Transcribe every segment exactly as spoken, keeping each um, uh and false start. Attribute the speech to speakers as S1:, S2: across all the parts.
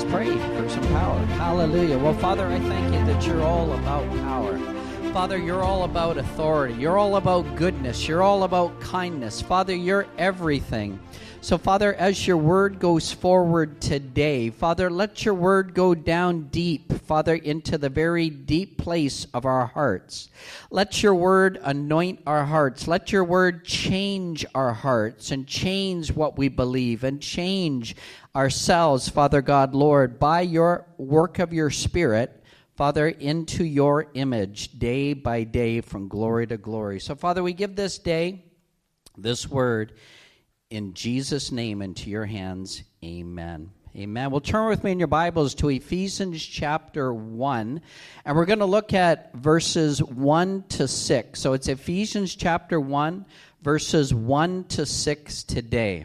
S1: Let's pray for some power. Hallelujah. Well, Father, I thank you that you're all about power. Father, you're all about authority. You're all about goodness. You're all about kindness. Father, you're everything. So, Father, as your word goes forward today, Father, let your word go down deep, Father, into the very deep place of our hearts. Let your word anoint our hearts. Let your word change our hearts and change what we believe and change ourselves, Father God, Lord, by your work of your Spirit, Father, into your image day by day from glory to glory. So, Father, we give this day, this word, in Jesus' name into your hands. Amen. Amen. Well, turn with me in your Bibles to Ephesians chapter one, and we're going to look at verses one to six. So it's Ephesians chapter one, verses one to six today.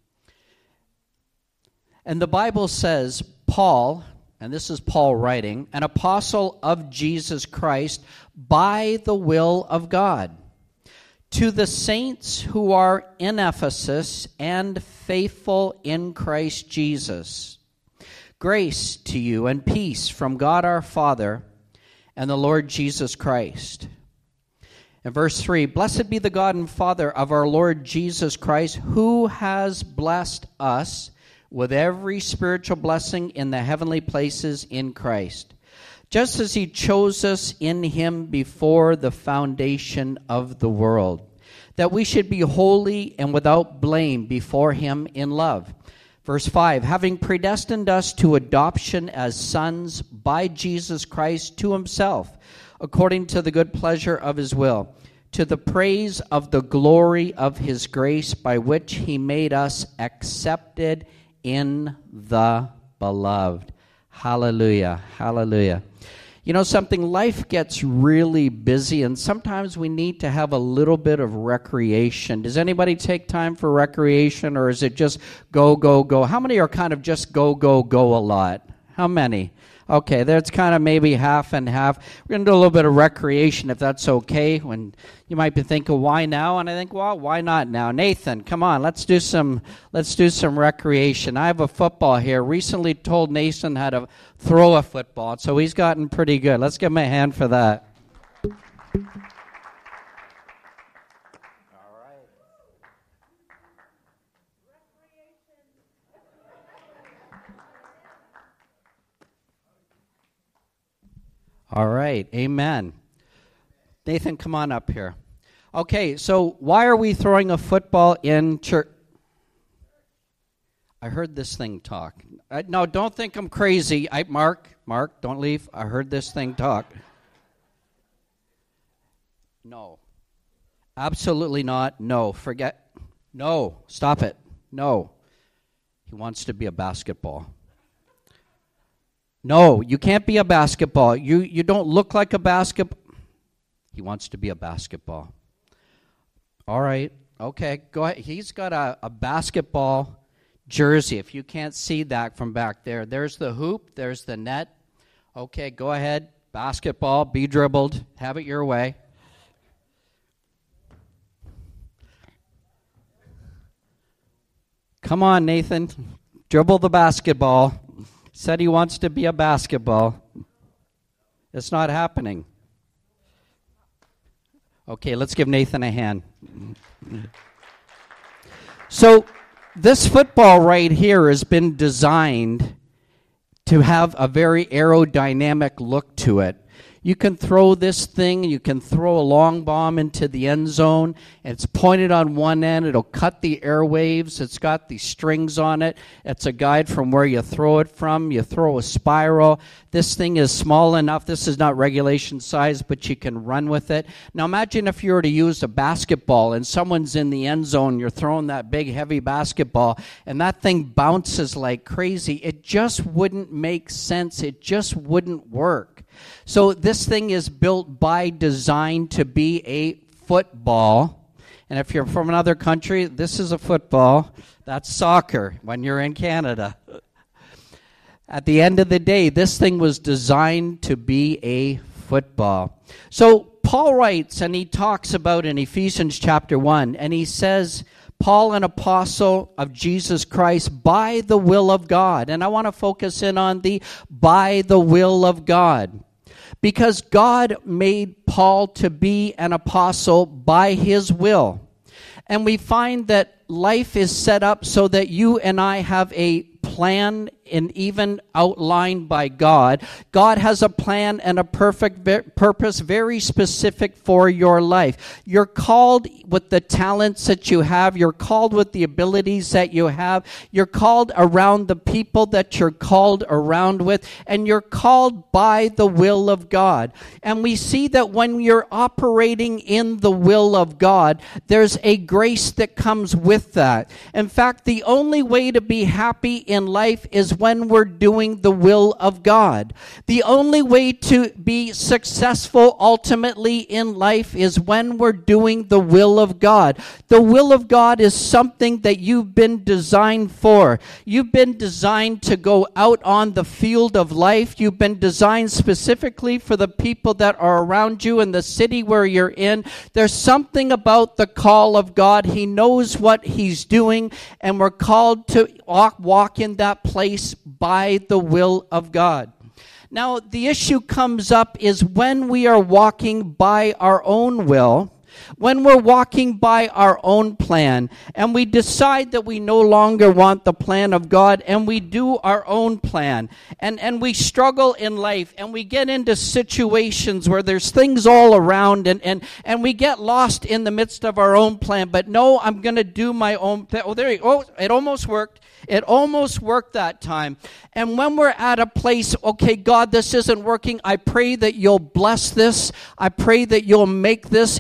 S1: And the Bible says, Paul, and this is Paul writing, an apostle of Jesus Christ by the will of God, to the saints who are in Ephesus and faithful in Christ Jesus. Grace to you and peace from God our Father and the Lord Jesus Christ. In verse three, blessed be the God and Father of our Lord Jesus Christ, who has blessed us with every spiritual blessing in the heavenly places in Christ, just as he chose us in him before the foundation of the world, that we should be holy and without blame before him in love. Verse five, having predestined us to adoption as sons by Jesus Christ to himself, according to the good pleasure of his will, to the praise of the glory of his grace, by which he made us accepted in the beloved. Hallelujah. Hallelujah. You know something, life gets really busy, and sometimes we need to have a little bit of recreation. Does anybody take time for recreation, or is it just go, go, go? How many are kind of just go, go, go a lot? How many? Okay, that's kind of maybe half and half. We're going to do a little bit of recreation, if that's okay. When you might be thinking, why now? And I think, well, why not now? Nathan, come on, let's do some let's do some recreation. I have a football here. Recently told Nathan how to throw a football, so he's gotten pretty good. Let's give him a hand for that. All right, amen. Nathan, come on up here. Okay, so why are we throwing a football in church? I heard this thing talk. I, no, don't think I'm crazy. I, Mark, Mark, don't leave. I heard this thing talk. No. Absolutely not. No. Forget. No. Stop it. No. He wants to be a basketball. No, you can't be a basketball. You you don't look like a basketball. He wants to be a basketball. All right. Okay, go ahead. He's got a, a basketball jersey. If you can't see that from back there, there's the hoop, there's the net. Okay, go ahead. Basketball, be dribbled. Have it your way. Come on, Nathan. Dribble the basketball. Said he wants to be a basketball. It's not happening. Okay, let's give Nathan a hand. So this football right here has been designed to have a very aerodynamic look to it. You can throw this thing, you can throw a long bomb into the end zone. It's pointed on one end. It'll cut the airwaves. It's got these strings on it. It's a guide from where you throw it from. You throw a spiral. This thing is small enough. This is not regulation size, but you can run with it. Now imagine if you were to use a basketball and someone's in the end zone. You're throwing that big, heavy basketball, and that thing bounces like crazy. It just wouldn't make sense. It just wouldn't work. So this thing is built by design to be a football. And if you're from another country, this is a football. That's soccer when you're in Canada. At the end of the day, this thing was designed to be a football. So Paul writes, and he talks about in Ephesians chapter one, and he says, Paul, an apostle of Jesus Christ, by the will of God. And I want to focus in on the by the will of God. Because God made Paul to be an apostle by his will. And we find that life is set up so that you and I have a plan and even outlined by God. God has a plan and a perfect ver- purpose, very specific for your life. You're called with the talents that you have. You're called with the abilities that you have. You're called around the people that you're called around with. And you're called by the will of God. And we see that when you're operating in the will of God, there's a grace that comes with that. In fact, the only way to be happy in life is when we're doing the will of God. The only way to be successful ultimately in life is when we're doing the will of God. The will of God is something that you've been designed for. You've been designed to go out on the field of life. You've been designed specifically for the people that are around you in the city where you're in. There's something about the call of God. He knows what he's doing, and we're called to walk, walk in that place by the will of God. Now, the issue comes up is when we are walking by our own will, when we're walking by our own plan, and we decide that we no longer want the plan of God, and we do our own plan, and, and we struggle in life, and we get into situations where there's things all around, and, and, and we get lost in the midst of our own plan. But no, I'm going to do my own plan. Oh, there you go. Oh, it almost worked. It almost worked that time. And when we're at a place, okay, God, this isn't working. I pray that you'll bless this. I pray that you'll make this.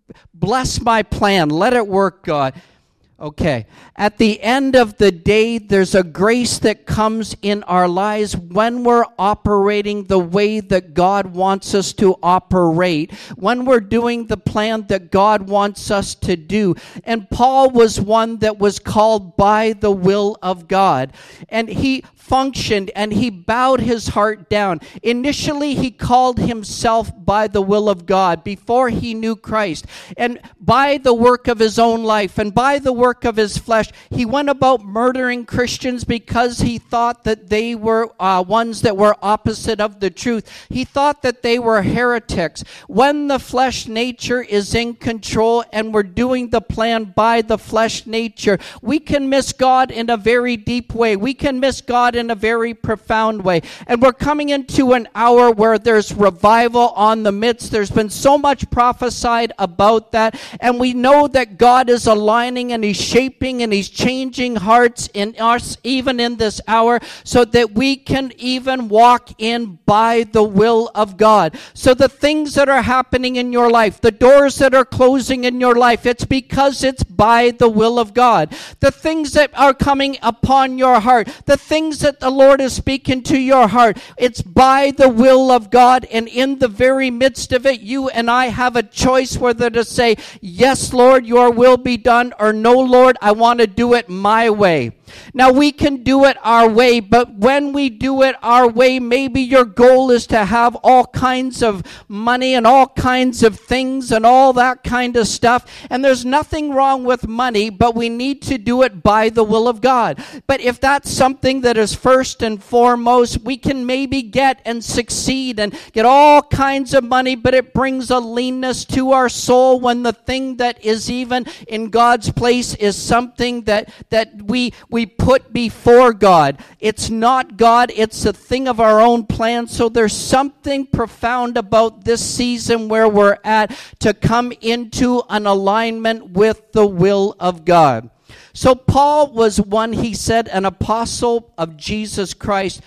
S1: Bless my plan. Let it work, God. Okay. At the end of the day, there's a grace that comes in our lives when we're operating the way that God wants us to operate, when we're doing the plan that God wants us to do. And Paul was one that was called by the will of God. And he functioned and he bowed his heart down. Initially, he called himself by the will of God before he knew Christ. And by the work of his own life and by the work of his flesh, he went about murdering Christians because he thought that they were uh, ones that were opposite of the truth. He thought that they were heretics. When the flesh nature is in control and we're doing the plan by the flesh nature, we can miss God in a very deep way. We can miss God in a very profound way. And we're coming into an hour where there's revival on the midst. There's been so much prophesied about that. And we know that God is aligning and he's shaping and he's changing hearts in us even in this hour so that we can even walk in by the will of God. So the things that are happening in your life, the doors that are closing in your life, it's because it's by the will of God. The things that are coming upon your heart, the things that the Lord is speaking to your heart, it's by the will of God. And in the very midst of it, you and I have a choice whether to say, yes, Lord, your will be done, or no, Lord, I want to do it my way. Now, we can do it our way, but when we do it our way, maybe your goal is to have all kinds of money and all kinds of things and all that kind of stuff. And there's nothing wrong with money, but we need to do it by the will of God. But if that's something that is first and foremost, we can maybe get and succeed and get all kinds of money, but it brings a leanness to our soul when the thing that is even in God's place is something that, that we, we We put before God. It's not God, it's a thing of our own plan. So there's something profound about this season where we're at to come into an alignment with the will of God. So Paul was one, he said, an apostle of Jesus Christ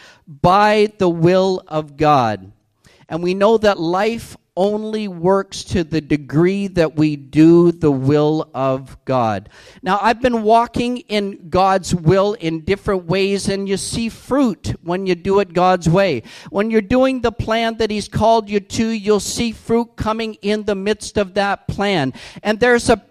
S1: by the will of God. And we know that life only works to the degree that we do the will of God. Now, I've been walking in God's will in different ways, and you see fruit when you do it God's way. When you're doing the plan that He's called you to, you'll see fruit coming in the midst of that plan. And there's a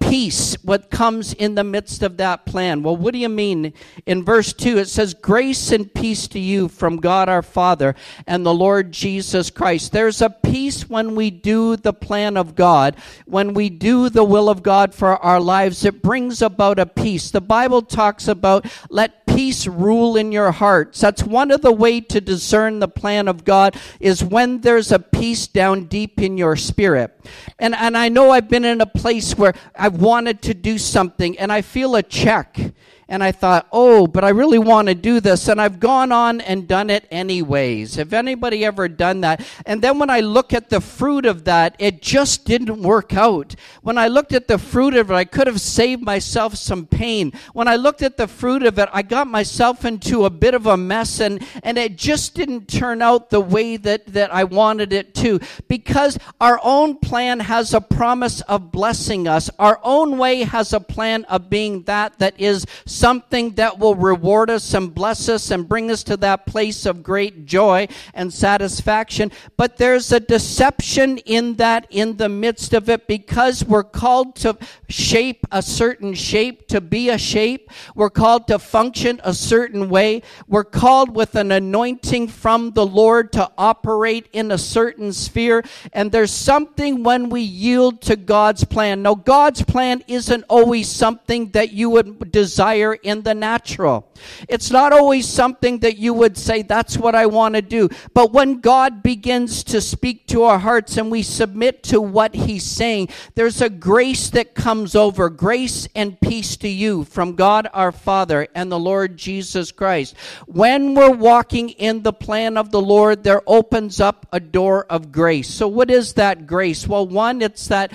S1: peace, what comes in the midst of that plan. Well, what do you mean? In verse two, it says, grace and peace to you from God our Father and the Lord Jesus Christ. There's a peace when we do the plan of God, when we do the will of God for our lives. It brings about a peace. The Bible talks about let peace rule in your hearts. That's one of the ways to discern the plan of God, is when there's a peace down deep in your spirit. And and I know I've been in a place where I've wanted to do something and I feel a check. And I thought, oh, but I really want to do this. And I've gone on and done it anyways. Have anybody ever done that? And then when I look at the fruit of that, it just didn't work out. When I looked at the fruit of it, I could have saved myself some pain. When I looked at the fruit of it, I got myself into a bit of a mess. And, and it just didn't turn out the way that, that I wanted it to. Because our own plan has a promise of blessing us. Our own way has a plan of being that that is something that will reward us and bless us and bring us to that place of great joy and satisfaction. But there's a deception in that, in the midst of it, because we're called to shape a certain shape, to be a shape. We're called to function a certain way. We're called with an anointing from the Lord to operate in a certain sphere. And there's something when we yield to God's plan. Now, God's plan isn't always something that you would desire in the natural. It's not always something that you would say, that's what I want to do. But when God begins to speak to our hearts and we submit to what He's saying, there's a grace that comes over. Grace and peace to you from God our Father and the Lord Jesus Christ. When we're walking in the plan of the Lord, there opens up a door of grace. So what is that grace? Well, one, it's that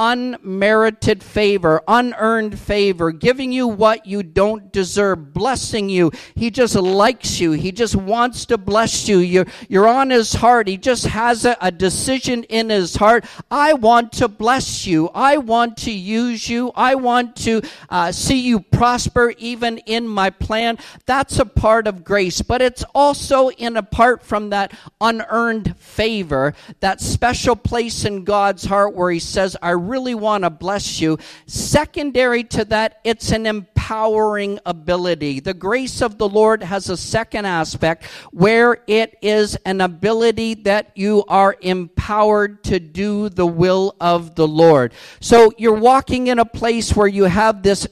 S1: unmerited favor, unearned favor, giving you what you don't deserve, blessing you. He just likes you. He just wants to bless you. You're, you're on His heart. He just has a, a decision in His heart. I want to bless you. I want to use you. I want to uh, see you prosper even in my plan. That's a part of grace, but it's also in apart from that unearned favor, that special place in God's heart where He says, I really want to bless you. Secondary to that, it's an empowering ability. The grace of the Lord has a second aspect where it is an ability that you are empowered to do the will of the Lord. So you're walking in a place where you have this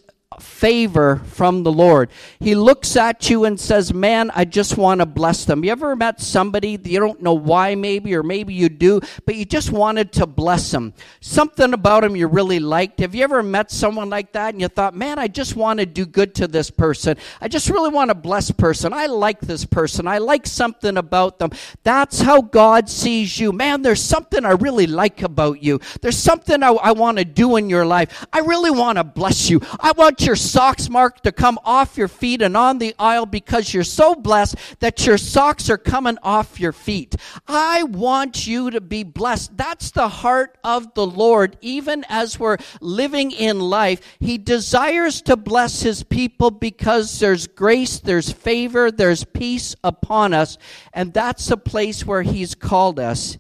S1: favor from the Lord. He looks at you and says, man, I just want to bless them. You ever met somebody that you don't know why maybe, or maybe you do, but you just wanted to bless them? Something about them you really liked. Have you ever met someone like that and you thought, man, I just want to do good to this person. I just really want to bless person. I like this person. I like something about them. That's how God sees you. Man, there's something I really like about you. There's something I, I want to do in your life. I really want to bless you. I want your socks, Mark, to come off your feet and on the aisle because you're so blessed that your socks are coming off your feet. I want you to be blessed. That's the heart of the Lord. Even as we're living in life, He desires to bless His people because there's grace, there's favor, there's peace upon us. And that's the place where He's called us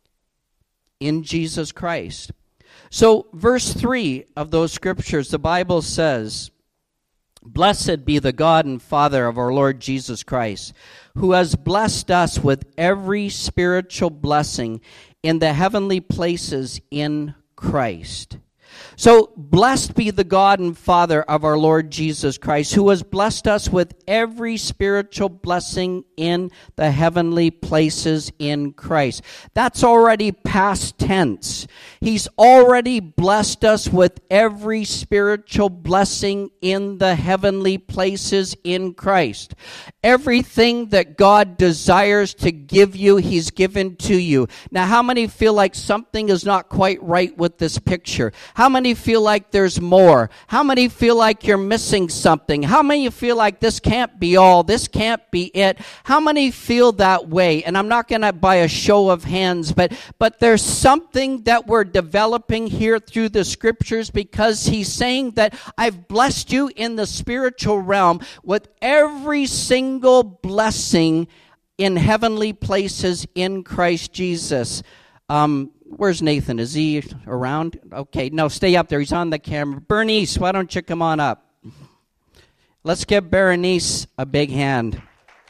S1: in Jesus Christ. So verse three of those scriptures, the Bible says, blessed be the God and Father of our Lord Jesus Christ, who has blessed us with every spiritual blessing in the heavenly places in Christ. So blessed be the God and Father of our Lord Jesus Christ, who has blessed us with every spiritual blessing in the heavenly places in Christ. That's already past tense. He's already blessed us with every spiritual blessing in the heavenly places in Christ. Everything that God desires to give you, He's given to you. Now, how many feel like something is not quite right with this picture? How many feel like there's more? How many feel like you're missing something? How many feel like this can't be all? This can't be it? How many feel that way? And I'm not going to by a show of hands, but but there's something that we're developing here through the scriptures, because He's saying that I've blessed you in the spiritual realm with every single blessing in heavenly places in Christ Jesus. Um, where's Nathan? Is he around? Okay, no, stay up there. He's on the camera. Bernice, why don't you come on up? Let's give Berenice a big hand.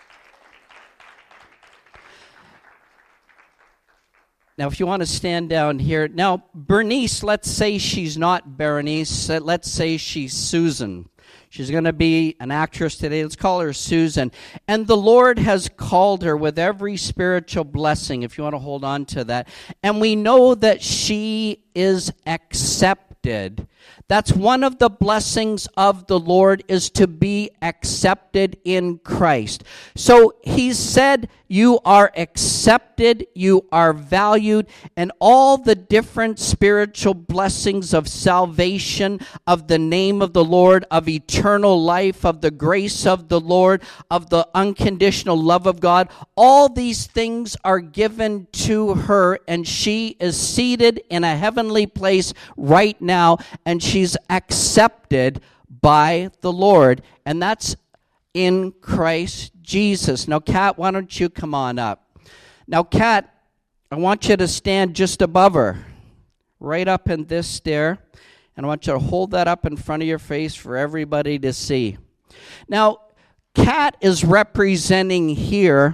S1: Now, if you want to stand down here. Now, Bernice, let's say she's not Berenice. Let's say she's Susan. She's going to be an actress today. Let's call her Susan. And the Lord has called her with every spiritual blessing, if you want to hold on to that. And we know that she is accepted. That's one of the blessings of the Lord, is to be accepted in Christ. So he said, you are accepted, you are valued, and all the different spiritual blessings of salvation, of the name of the Lord, of eternal life, of the grace of the Lord, of the unconditional love of God, all these things are given to her, and she is seated in a heavenly place right now, and she's accepted by the Lord, and that's in Christ Jesus. Now, Kat, why don't you come on up? Now, Kat, I want you to stand just above her, right up in this stair, and I want you to hold that up in front of your face for everybody to see. Now, Kat is representing here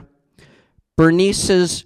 S1: Bernice's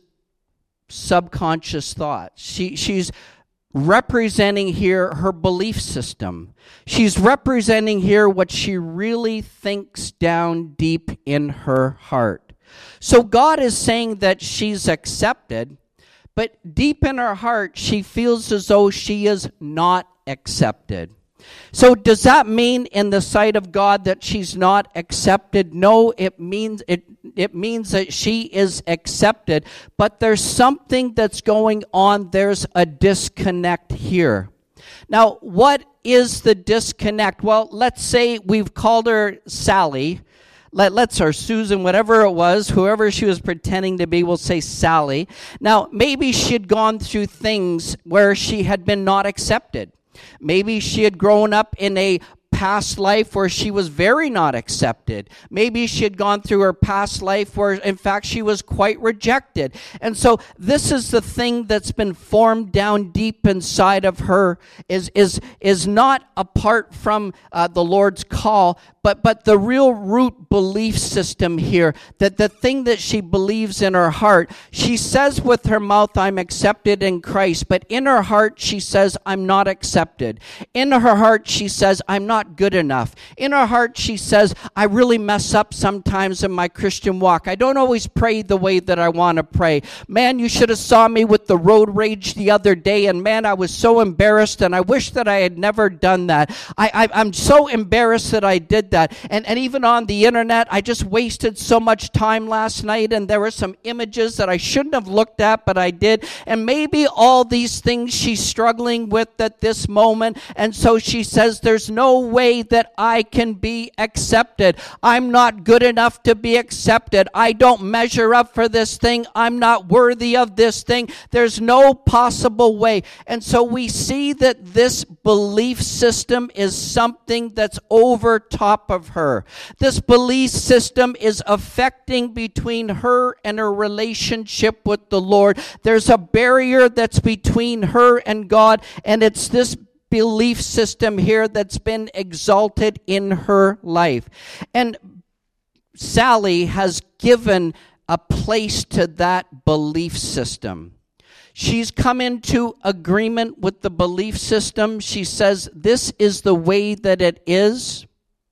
S1: subconscious thoughts. She, she's representing here her belief system. She's representing here what she really thinks down deep in her heart. So God is saying that she's accepted, but deep in her heart, she feels as though she is not accepted. So does that mean in the sight of God that she's not accepted? No, it means it it means that she is accepted, but there's something that's going on. There's a disconnect here. Now, what is the disconnect? Well, let's say we've called her Sally. Let, let's or Susan, whatever it was, whoever she was pretending to be, we'll say Sally. Now, maybe she had gone through things where she had been not accepted. Maybe she had grown up in a past life where she was very not accepted. Maybe she had gone through her past life where, in fact, she was quite rejected. And so this is the thing that's been formed down deep inside of her, is, is, is not apart from uh, the Lord's call, but, but the real root belief system here, that the thing that she believes in her heart. She says with her mouth, I'm accepted in Christ, but in her heart, she says, I'm not accepted. In her heart, she says, I'm not good enough. In her heart, she says, I really mess up sometimes in my Christian walk. I don't always pray the way that I want to pray. Man, you should have saw me with the road rage the other day, and man, I was so embarrassed, and I wish that I had never done that. I, I, I'm so embarrassed that I did that. And, and even on the internet, I just wasted so much time last night, and there were some images that I shouldn't have looked at, but I did. And maybe all these things she's struggling with at this moment, and so she says, there's no way that I can be accepted. I'm not good enough to be accepted. I don't measure up for this thing. I'm not worthy of this thing. There's no possible way. And so we see that this belief system is something that's over top of her. This belief system is affecting between her and her relationship with the Lord. There's a barrier that's between her and God, and it's this belief system here that's been exalted in her life. And Sally has given a place to that belief system. She's come into agreement with the belief system. She says, this is the way that it is.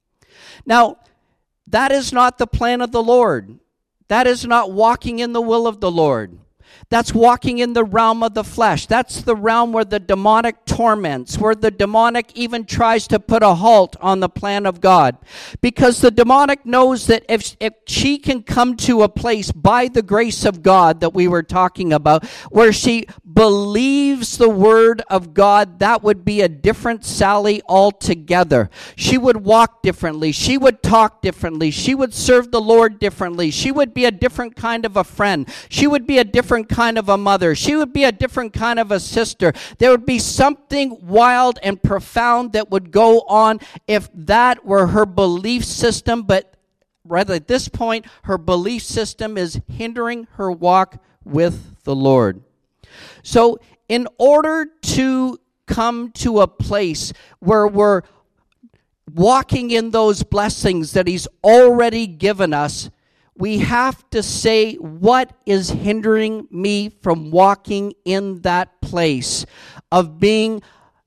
S1: Now, that is not the plan of the Lord. That is not walking in the will of the Lord. That's walking in the realm of the flesh. That's the realm where the demonic torments, where the demonic even tries to put a halt on the plan of God. Because the demonic knows that if, if she can come to a place by the grace of God that we were talking about, where she believes the word of God, that would be a different Sally altogether. She would walk differently. She would talk differently. She would serve the Lord differently. She would be a different kind of a friend. She would be a different kind of a mother. She would be a different kind of a sister. There would be something wild and profound that would go on if that were her belief system, but rather at this point, her belief system is hindering her walk with the Lord. So in order to come to a place where we're walking in those blessings that he's already given us, we have to say, what is hindering me from walking in that place of being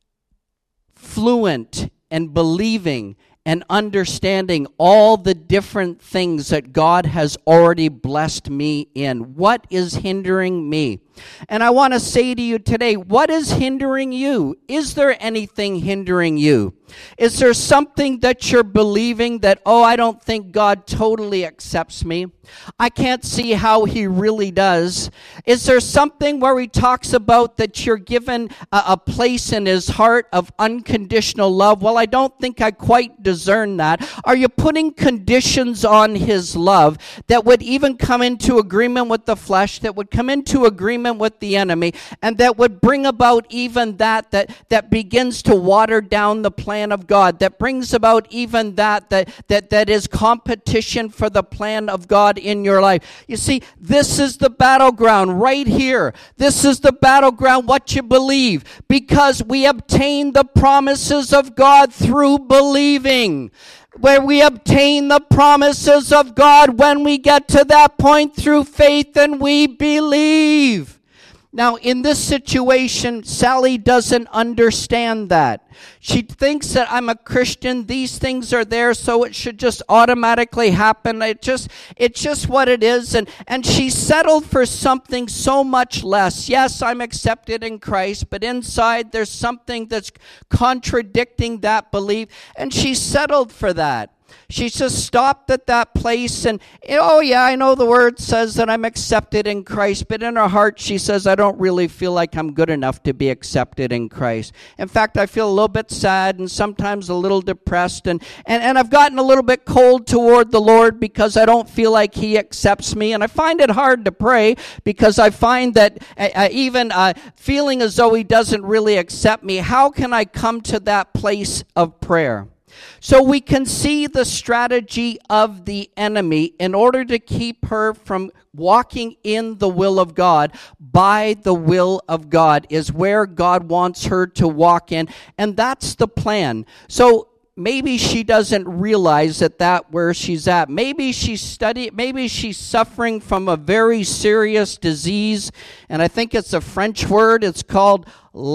S1: fluent and believing and understanding all the different things that God has already blessed me in? What is hindering me? And I want to say to you today, what is hindering you? Is there anything hindering you? Is there something that you're believing that, oh, I don't think God totally accepts me? I can't see how he really does. Is there something where he talks about that you're given a, a place in his heart of unconditional love? Well, I don't think I quite discern that. Are you putting conditions on his love that would even come into agreement with the flesh, that would come into agreement with the enemy, and that would bring about even that, that, that begins to water down the plan of God, that brings about even that, that, that, that is competition for the plan of God in your life? You see, this is the battleground right here. This is the battleground, what you believe, because we obtain the promises of God through believing. Where we obtain the promises of God when we get to that point through faith and we believe. Now, in this situation, Sally doesn't understand that. She thinks that I'm a Christian. These things are there, so it should just automatically happen. It just, it's just what it is. And, and she settled for something so much less. Yes, I'm accepted in Christ, but inside there's something that's contradicting that belief. And she settled for that. She just stopped at that place and, oh yeah, I know the word says that I'm accepted in Christ, but in her heart she says, I don't really feel like I'm good enough to be accepted in Christ. In fact, I feel a little bit sad and sometimes a little depressed, and, and, and I've gotten a little bit cold toward the Lord because I don't feel like he accepts me, and I find it hard to pray because I find that uh, even uh, feeling as though he doesn't really accept me, how can I come to that place of prayer? So we can see the strategy of the enemy in order to keep her from walking in the will of God. By the will of God is where God wants her to walk in, and that's the plan. So maybe she doesn't realize that that where she's at. Maybe she's studying, maybe she's suffering from a very serious disease, and I think it's a French word. It's called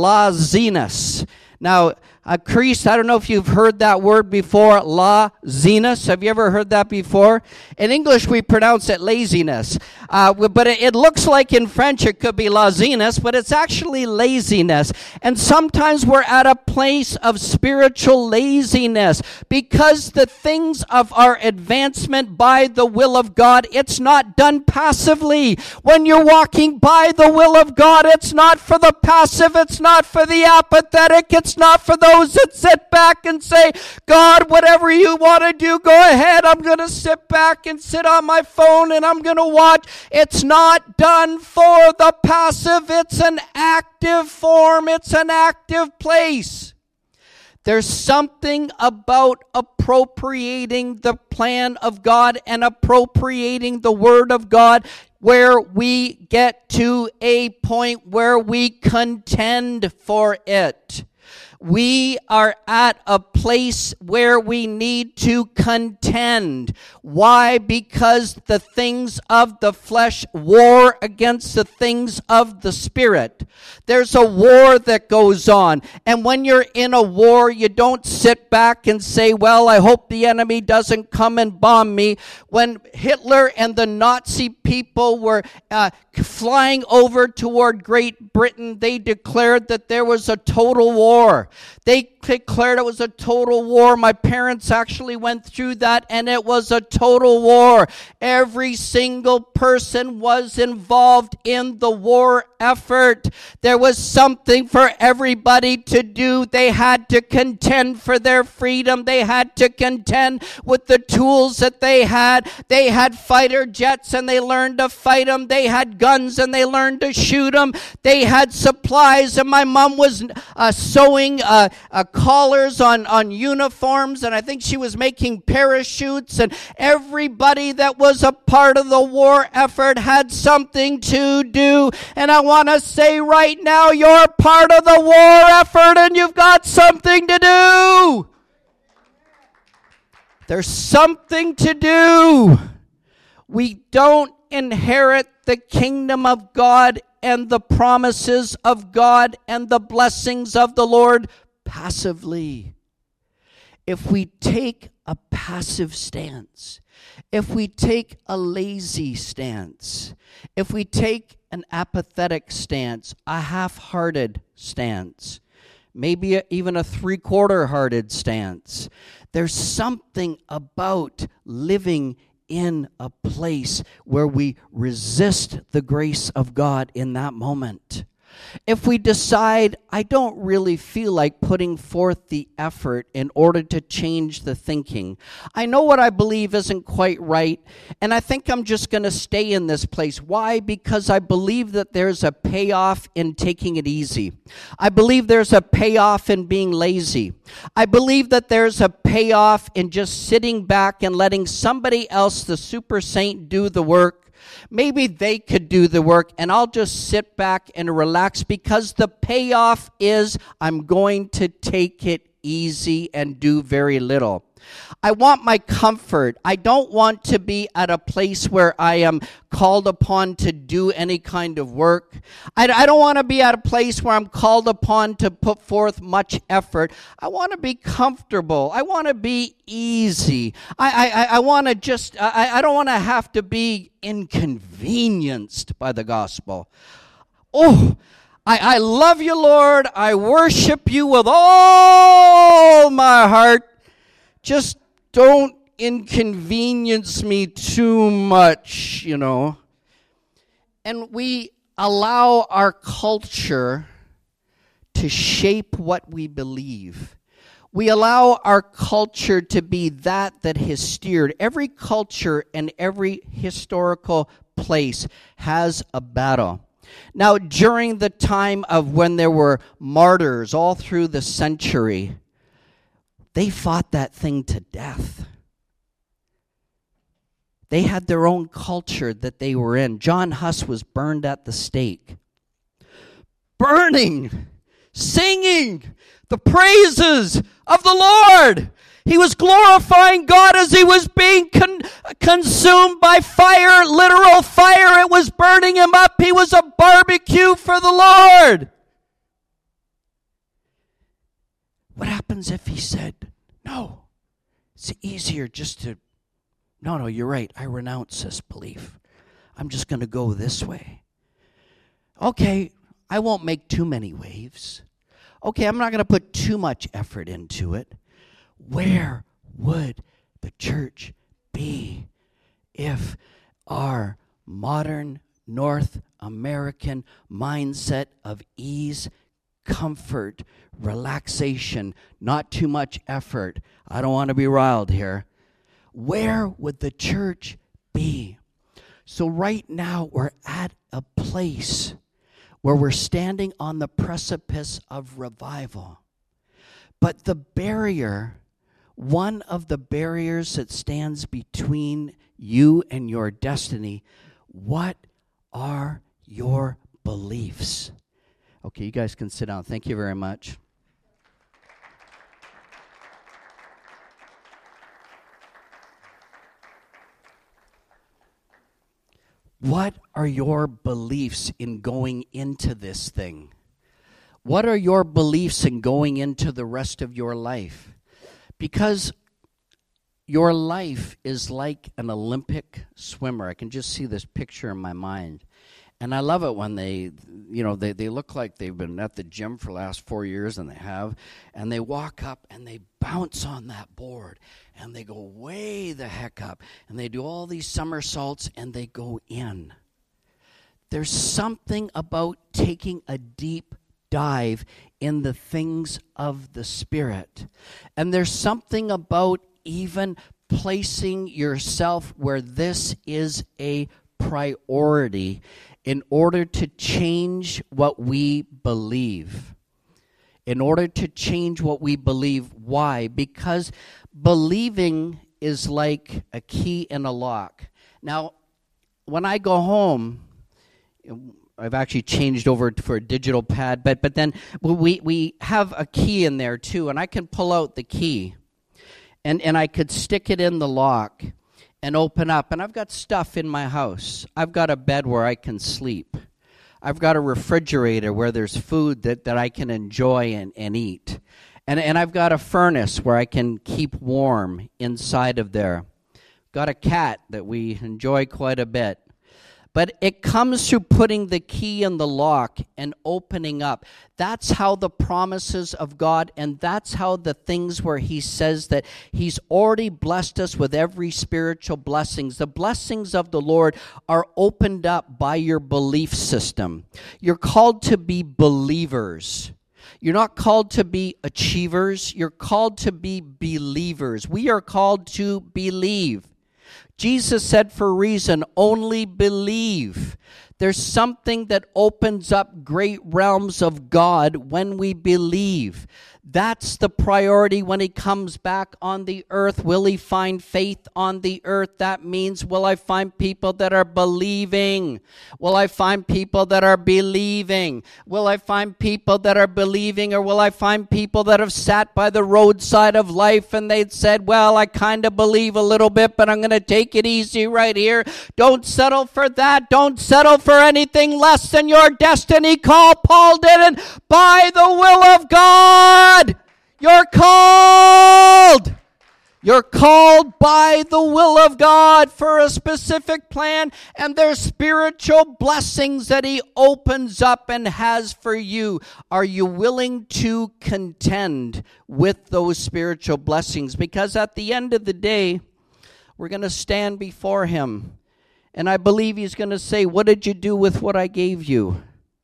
S1: laziness. Now, Uh, Chris, I don't know if you've heard that word before, laziness. Have you ever heard that before? In English, we pronounce it laziness. Uh, but it, it looks like in French it could be laziness, but it's actually laziness. And sometimes we're at a place of spiritual laziness because the things of our advancement by the will of God, it's not done passively. When you're walking by the will of God, it's not for the passive, it's not for the apathetic, it's not for those that sit back and say, God, whatever you want to do, go ahead. I'm going to sit back and sit on my phone and I'm going to watch. It's not done for the passive. It's an active form. It's an active place. There's something about appropriating the plan of God and appropriating the word of God where we get to a point where we contend for it. We are at a place where we need to contend. Why? Because the things of the flesh war against the things of the spirit. There's a war that goes on. And when you're in a war, you don't sit back and say, well, I hope the enemy doesn't come and bomb me. When Hitler and the Nazi people were uh, flying over toward Great Britain, they declared that there was a total war. They declared it was a total war. My parents actually went through that, and it was a total war. Every single person was involved in the war effort. There was something for everybody to do. They had to contend for their freedom. They had to contend with the tools that they had. They had fighter jets, and they learned to fight them. They had guns, and they learned to shoot them. They had supplies, and my mom was uh, sewing making uh, uh, collars on, on uniforms, and I think she was making parachutes, and everybody that was a part of the war effort had something to do. And I want to say right now, you're part of the war effort, and you've got something to do. There's something to do. We don't inherit the kingdom of God and the promises of God and the blessings of the Lord passively. If we take a passive stance, if we take a lazy stance, if we take an apathetic stance, a half-hearted stance, maybe a, even a three-quarter-hearted stance, there's something about living in a place where we resist the grace of God in that moment. If we decide, I don't really feel like putting forth the effort in order to change the thinking. I know what I believe isn't quite right, and I think I'm just going to stay in this place. Why? Because I believe that there's a payoff in taking it easy. I believe there's a payoff in being lazy. I believe that there's a payoff in just sitting back and letting somebody else, the super saint, do the work. Maybe they could do the work, and I'll just sit back and relax, because the payoff is I'm going to take it easy and do very little. I want my comfort. I don't want to be at a place where I am called upon to do any kind of work. I, I don't want to be at a place where I'm called upon to put forth much effort. I want to be comfortable. I want to be easy. I, I, I want to just, I, I don't want to have to be inconvenienced by the gospel. Oh, I, I love you, Lord. I worship you with all my heart. Just don't inconvenience me too much, you know. And we allow our culture to shape what we believe. We allow our culture to be that that has steered. Every culture and every historical place has a battle. Now, during the time of when there were martyrs all through the century, they fought that thing to death. They had their own culture that they were in. John Huss was burned at the stake. Burning, singing the praises of the Lord. He was glorifying God as he was being con- consumed by fire, literal fire. It was burning him up. He was a barbecue for the Lord. What happens if he said, no, it's easier just to, no, no, you're right, I renounce this belief. I'm just going to go this way. Okay, I won't make too many waves. Okay, I'm not going to put too much effort into it. Where would the church be if our modern North American mindset of ease, comfort, relaxation, not too much effort, I don't want to be riled here, where would the church be? So right now we're at a place where we're standing on the precipice of revival. But the barrier, one of the barriers that stands between you and your destiny, what are your beliefs? Okay, you guys can sit down. Thank you very much. What are your beliefs in going into this thing? What are your beliefs in going into the rest of your life? Because your life is like an Olympic swimmer. I can just see this picture in my mind. And I love it when they, you know, they, they look like they've been at the gym for the last four years, and they have, and they walk up and they bounce on that board, and they go way the heck up, and they do all these somersaults, and they go in. There's something about taking a deep dive in the things of the Spirit. And there's something about even placing yourself where this is a priority in order to change what we believe. in order to change what we believe. Why? Because believing is like a key in a lock. Now, when I go home, I've actually changed over for a digital pad, but but then we, we have a key in there too, and I can pull out the key, and, and I could stick it in the lock and open up, and I've got stuff in my house. I've got a bed where I can sleep. I've got a refrigerator where there's food that, that I can enjoy and, and eat. And, and I've got a furnace where I can keep warm inside of there. Got a cat that we enjoy quite a bit. But it comes through putting the key in the lock and opening up. That's how the promises of God, and that's how the things where he says that he's already blessed us with every spiritual blessings. The blessings of the Lord are opened up by your belief system. You're called to be believers. You're not called to be achievers. You're called to be believers. We are called to believe. Jesus said for a reason, only believe. There's something that opens up great realms of God when we believe. That's the priority when he comes back on the earth. Will he find faith on the earth? That means, will I find people that are believing? Will I find people that are believing? Will I find people that are believing, or will I find people that have sat by the roadside of life and they'd said, well, I kind of believe a little bit, but I'm going to take it easy right here. Don't settle for that. Don't settle for anything less than your destiny call. Paul didn't. By the will of God. You're called. You're called by the will of God for a specific plan, and there's spiritual blessings that he opens up and has for you. Are you willing to contend with those spiritual blessings? Because at the end of the day, we're going to stand before him, and I believe he's going to say, what did you do with what I gave you?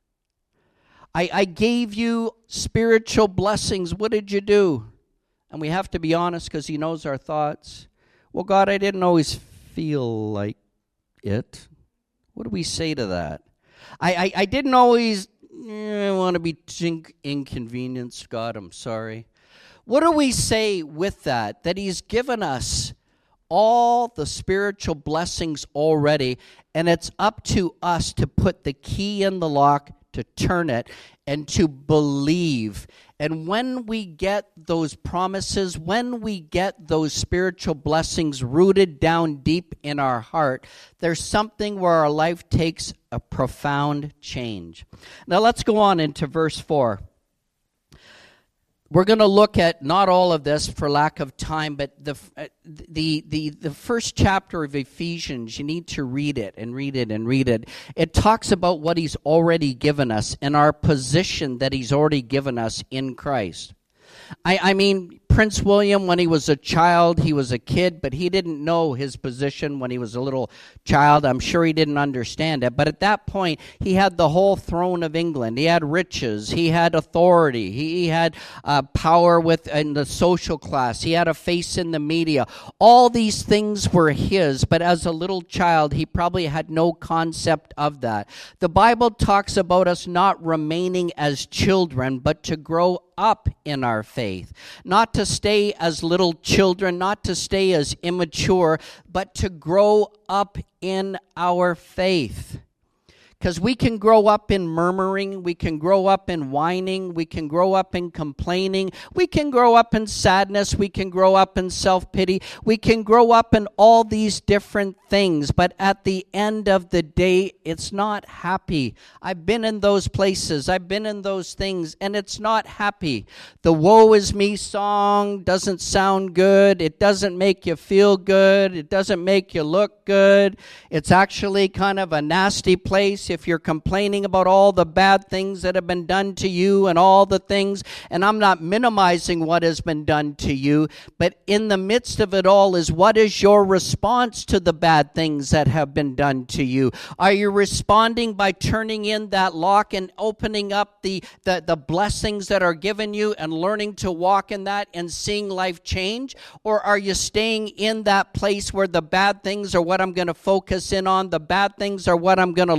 S1: I, I gave you spiritual blessings. What did you do? And we have to be honest because he knows our thoughts. Well, God, I didn't always feel like it. What do we say to that? I, I, I didn't always eh, want to be inconvenienced. God, I'm sorry. What do we say with that? That he's given us all the spiritual blessings already, and it's up to us to put the key in the lock, to turn it, and to believe. And when we get those promises, when we get those spiritual blessings rooted down deep in our heart, there's something where our life takes a profound change. Now let's go on into verse four. We're going to look at not all of this for lack of time, but the, the the the first chapter of Ephesians, you need to read it and read it and read it. It talks about what he's already given us and our position that he's already given us in Christ. I, I mean, Prince William, when he was a child, he was a kid, but he didn't know his position when he was a little child. I'm sure he didn't understand it. But at that point, he had the whole throne of England. He had riches. He had authority. He, he had uh, power within the social class. He had a face in the media. All these things were his, but as a little child, he probably had no concept of that. The Bible talks about us not remaining as children, but to grow up in our faith. Not to stay as little children, not to stay as immature, but to grow up in our faith. Because we can grow up in murmuring, we can grow up in whining, we can grow up in complaining, we can grow up in sadness, we can grow up in self-pity, we can grow up in all these different things, but at the end of the day, it's not happy. I've been in those places, I've been in those things, and it's not happy. The woe is me song doesn't sound good, it doesn't make you feel good, it doesn't make you look good, it's actually kind of a nasty place. If you're complaining about all the bad things that have been done to you and all the things, and I'm not minimizing what has been done to you, but in the midst of it all is what is your response to the bad things that have been done to you? Are you responding by turning in that lock and opening up the, the, the blessings that are given you and learning to walk in that and seeing life change? Or are you staying in that place where the bad things are what I'm going to focus in on, the bad things are what I'm going to look at,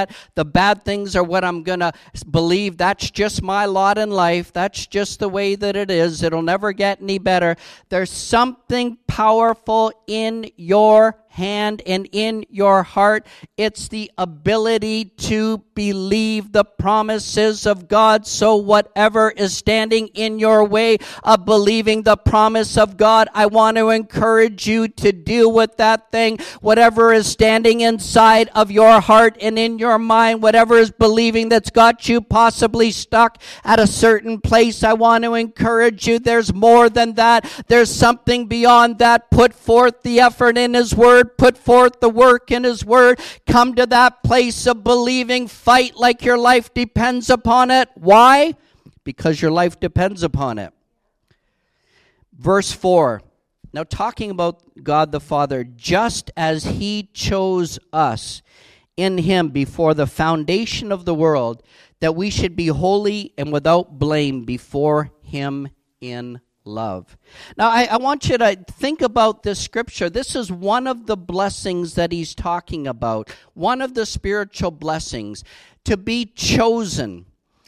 S1: that. The bad things are what I'm going to believe. That's just my lot in life. That's just the way that it is. It'll never get any better. There's something powerful in your hand and in your heart. It's the ability to believe the promises of God. So whatever is standing in your way of believing the promise of God, I want to encourage you to deal with that thing. Whatever is standing inside of your heart and in your mind, whatever is believing that's got you possibly stuck at a certain place, I want to encourage you. There's more than that. There's something beyond that. Put forth the effort in His Word. Put forth the work in His Word. Come to that place of believing. Fight like your life depends upon it. Why? Because your life depends upon it. Verse four. Now, talking about God the Father, just as He chose us in Him before the foundation of the world, that we should be holy and without blame before Him in love. Now, I, I want you to think about this scripture. This is one of the blessings that he's talking about, one of the spiritual blessings, to be chosen.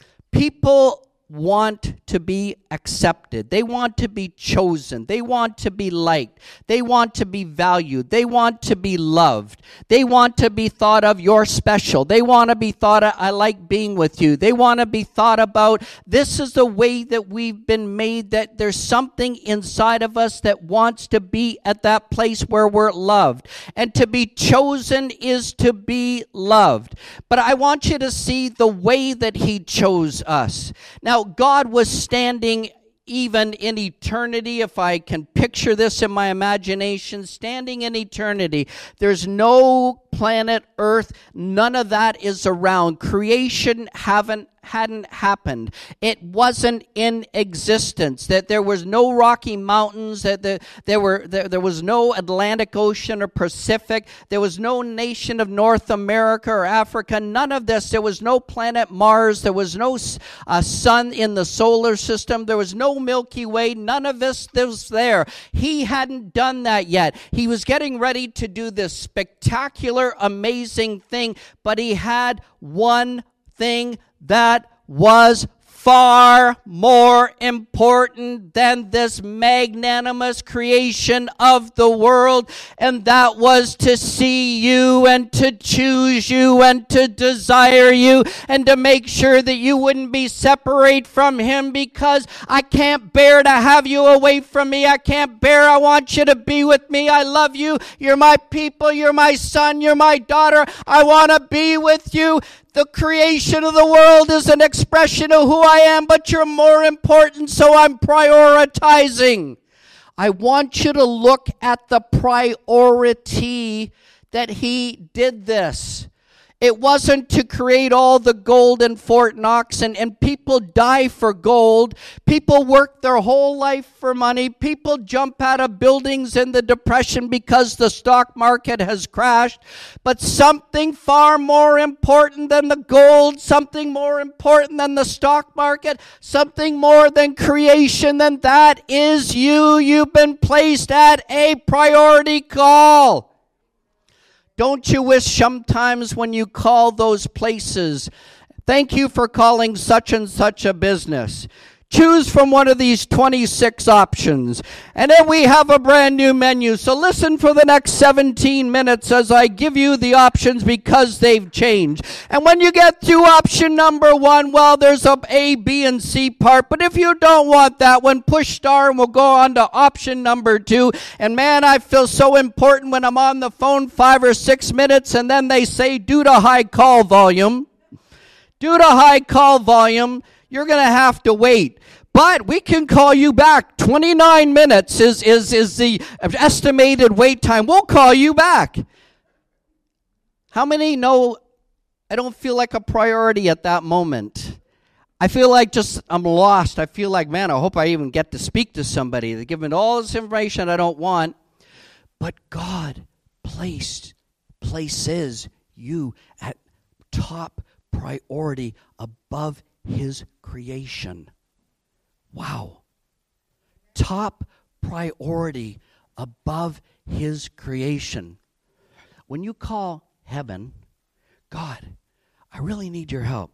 S1: People want to be accepted. They want to be chosen. They want to be liked. They want to be valued. They want to be loved. They want to be thought of, you're special. They want to be thought of, I like being with you. They want to be thought about. This is the way that we've been made, that there's something inside of us that wants to be at that place where we're loved. And to be chosen is to be loved. But I want you to see the way that he chose us. Now, God was standing even in eternity, if I can picture this in my imagination, standing in eternity. There's no planet Earth. None of that is around. Creation haven't hadn't happened. It wasn't in existence. That there was no Rocky Mountains. That the, there were there, there was no Atlantic Ocean or Pacific. There was no nation of North America or Africa. None of this. There was no planet Mars. There was no uh, sun in the solar system. There was no Milky Way. None of this was there. He hadn't done that yet. He was getting ready to do this spectacular, amazing thing, but he had one thing that was far more important than this magnanimous creation of the world, and that was to see you and to choose you and to desire you and to make sure that you wouldn't be separate from him, because I can't bear to have you away from me. I can't bear. I want you to be with me. I love you. You're my people. You're my son. You're my daughter. I want to be with you. The creation of the world is an expression of who I am, but you're more important, so I'm prioritizing. I want you to look at the priority that he did this. It wasn't to create all the gold in Fort Knox, and, and people die for gold. People work their whole life for money. People jump out of buildings in the Depression because the stock market has crashed. But something far more important than the gold, something more important than the stock market, something more than creation than that is you. You've been placed at a priority call. Don't you wish sometimes when you call those places, thank you for calling such and such a business. Choose from one of these twenty-six options. And then we have a brand new menu. So listen for the next seventeen minutes as I give you the options, because they've changed. And when you get to option number one, well, there's a A, B, and C part. But if you don't want that one, push star and we'll go on to option number two. And man, I feel so important when I'm on the phone five or six minutes and then they say, due to high call volume, due to high call volume, you're going to have to wait. But we can call you back. twenty-nine minutes is, is, is the estimated wait time. We'll call you back. How many know I don't feel like a priority at that moment? I feel like just I'm lost. I feel like, man, I hope I even get to speak to somebody. They're giving all this information I don't want. But God placed, places you at top priority above his creation. Wow. Top priority above his creation. When you call heaven, God, I really need your help.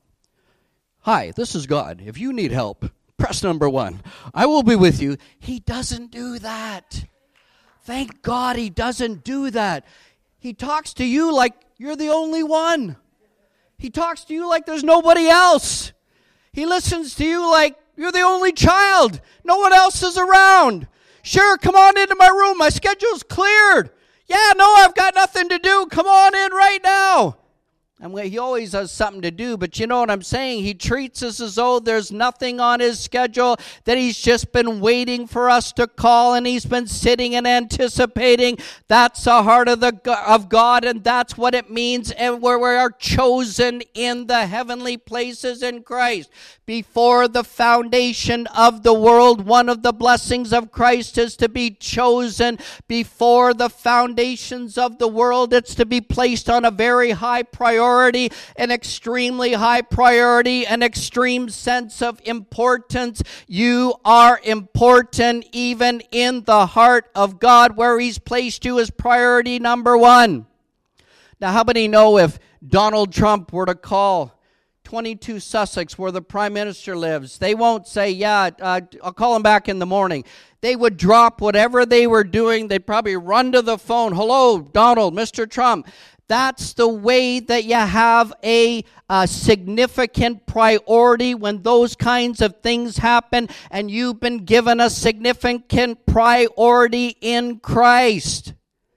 S1: Hi, this is God. If you need help, press number one. I will be with you. He doesn't do that. Thank God he doesn't do that. He talks to you like you're the only one. He talks to you like there's nobody else. He listens to you like you're the only child. No one else is around. Sure, come on into my room. My schedule's cleared. Yeah, no, I've got nothing to do. Come on in right now. And he always has something to do, but you know what I'm saying? He treats us as though there's nothing on his schedule, that he's just been waiting for us to call, and he's been sitting and anticipating. That's the heart of the of God, and that's what it means, and where we are chosen in the heavenly places in Christ. Before the foundation of the world, one of the blessings of Christ is to be chosen. Before the foundations of the world, it's to be placed on a very high priority, an extremely high priority, an extreme sense of importance. You are important even in the heart of God, where he's placed you as priority number one. Now, how many know if Donald Trump were to call twenty-two Sussex, where the Prime Minister lives, they won't say, yeah, uh, I'll call him back in the morning. They would drop whatever they were doing. They'd probably run to the phone. Hello, Donald, Mister Trump. That's the way that you have a, a significant priority when those kinds of things happen, and you've been given a significant priority in Christ.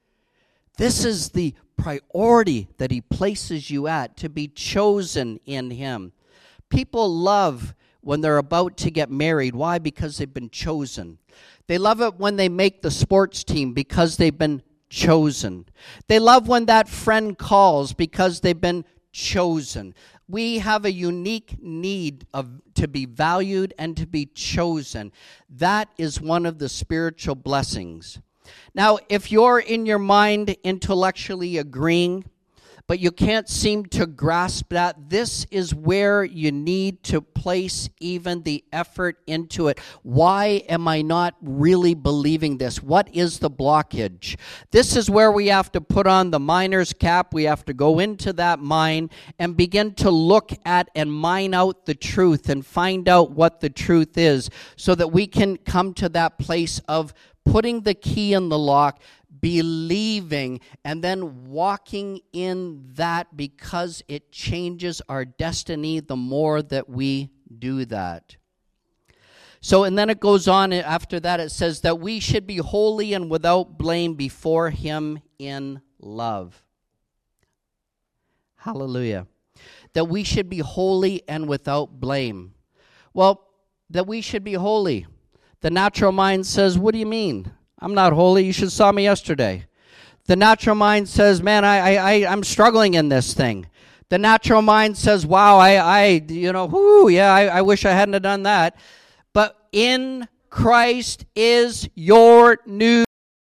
S1: This is the priority that he places you at, to be chosen in him. People love when they're about to get married. Why? Because they've been chosen. They love it when they make the sports team, because they've been chosen. They love when that friend calls, because they've been chosen. We have a unique need of to be valued and to be chosen. That is one of the spiritual blessings. Now, if you're in your mind intellectually agreeing, but you can't seem to grasp that, this is where you need to place even the effort into it. Why am I not really believing this? What is the blockage? This is where we have to put on the miner's cap. We have to go into that mine and begin to look at and mine out the truth and find out what the truth is, so that we can come to that place of putting the key in the lock, believing, and then walking in that, because it changes our destiny the more that we do that. So, and then it goes on after that, it says that we should be holy and without blame before him in love. Hallelujah. That we should be holy and without blame. Well, that we should be holy. The natural mind says, what do you mean? I'm not holy. You should saw me yesterday. The natural mind says, man, I, I, I'm struggling in this thing. The natural mind says, wow, I, I you know, whoo, yeah, I, I wish I hadn't have done that. But in Christ is your new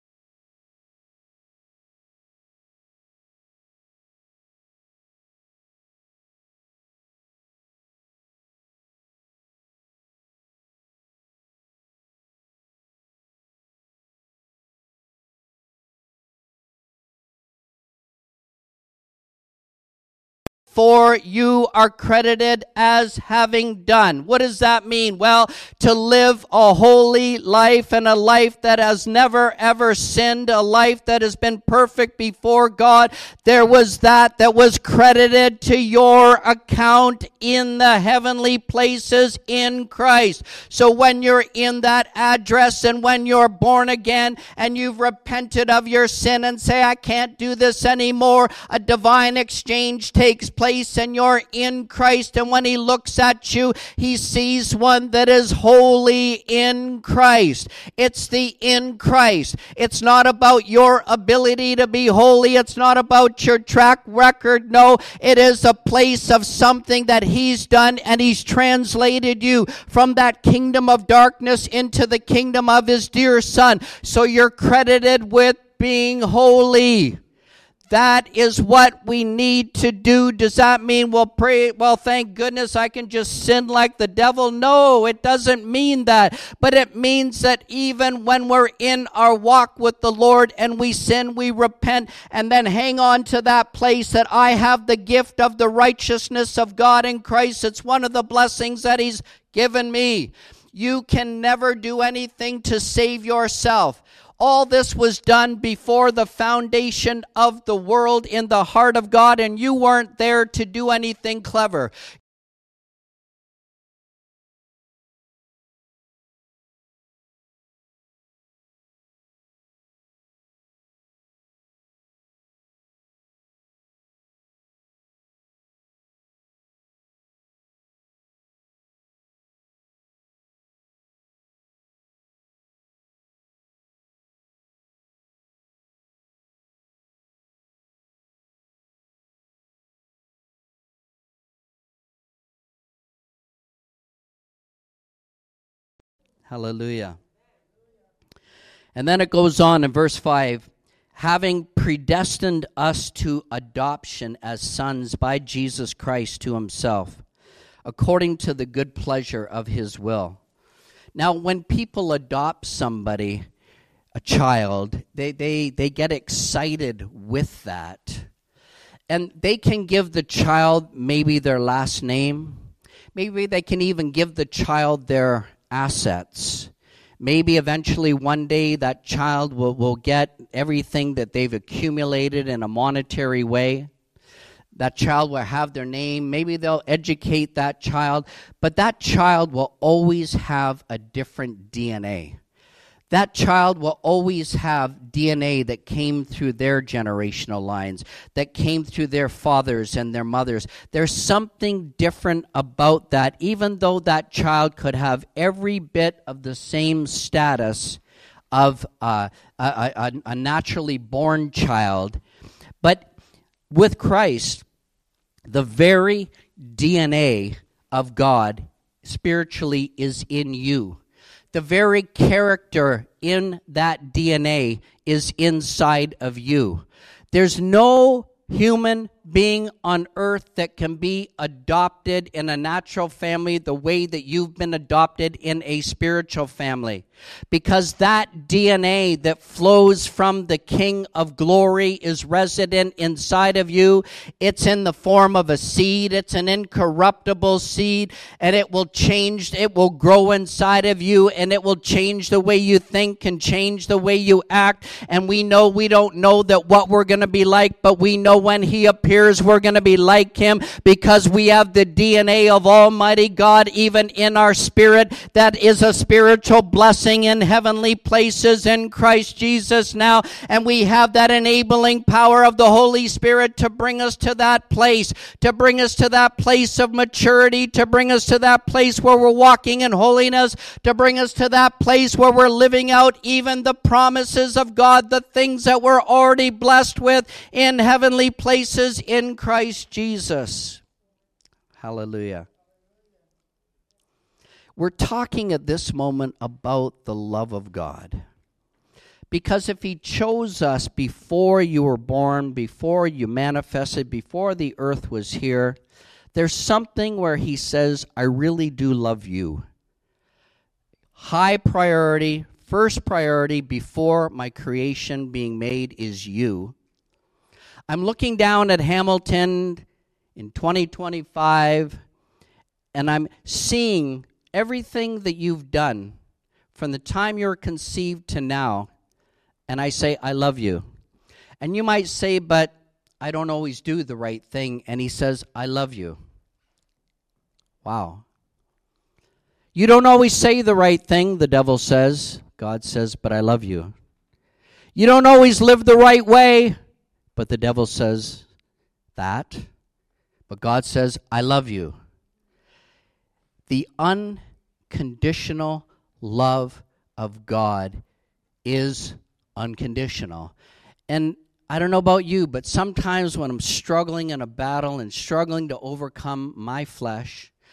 S1: for you are credited as having done. What does that mean? Well, to live a holy life, and a life that has never ever sinned, a life that has been perfect before God. There was that that was credited to your account in the heavenly places in Christ. So when you're in that address, and when you're born again and you've repented of your sin and say, I can't do this anymore, a divine exchange takes place. And you're in Christ, and when he looks at you, he sees one that is holy in Christ. It's the in Christ. It's not about your ability to be holy. It's not about your track record. No, it is a place of something that he's done, and he's translated you from that kingdom of darkness into the kingdom of his dear Son. So you're credited with being holy. That is what we need to do. Does that mean we'll pray, well, thank goodness I can just sin like the devil? No, it doesn't mean that. But it means that even when we're in our walk with the Lord and we sin, we repent and then hang on to that place that I have the gift of the righteousness of God in Christ. It's one of the blessings that He's given me. You can never do anything to save yourself. All this was done before the foundation of the world in the heart of God, and you weren't there to do anything clever. Hallelujah. And then it goes on in verse five, having predestined us to adoption as sons by Jesus Christ to Himself, according to the good pleasure of His will. Now, when people adopt somebody, a child, they, they, they get excited with that. And they can give the child maybe their last name. Maybe they can even give the child their assets. Maybe eventually one day that child will, will get everything that they've accumulated in a monetary way. That child will have their name. Maybe they'll educate that child. But that child will always have a different D N A. That child will always have D N A that came through their generational lines, that came through their fathers and their mothers. There's something different about that, even though that child could have every bit of the same status of uh, a, a, a naturally born child. But with Christ, the very D N A of God spiritually is in you. The very character in that D N A is inside of you. There's no human being on earth that can be adopted in a natural family the way that you've been adopted in a spiritual family. Because that D N A that flows from the King of Glory is resident inside of you. It's in the form of a seed. It's an incorruptible seed, and it will change. It will grow inside of you, and it will change the way you think and change the way you act. And we know we don't know that what we're going to be like, but we know when He appears, we're going to be like Him because we have the D N A of Almighty God even in our spirit. That is a spiritual blessing in heavenly places in Christ Jesus now, and we have that enabling power of the Holy Spirit to bring us to that place, to bring us to that place of maturity, to bring us to that place where we're walking in holiness, to bring us to that place where we're living out even the promises of God, the things that we're already blessed with in heavenly places in Christ Jesus. Hallelujah. We're talking at this moment about the love of God. Because if He chose us before you were born, before you manifested, before the earth was here, there's something where He says, I really do love you. High priority, first priority before my creation being made is you. I'm looking down at Hamilton in twenty twenty-five, and I'm seeing everything that you've done from the time you were conceived to now, and I say, I love you. And you might say, but I don't always do the right thing. And He says, I love you. Wow. You don't always say the right thing, the devil says. God says, but I love you. You don't always live the right way, but the devil says that. But God says, I love you. The unconditional love of God is unconditional. And I don't know about you, but sometimes when I'm struggling in a battle and struggling to overcome my flesh,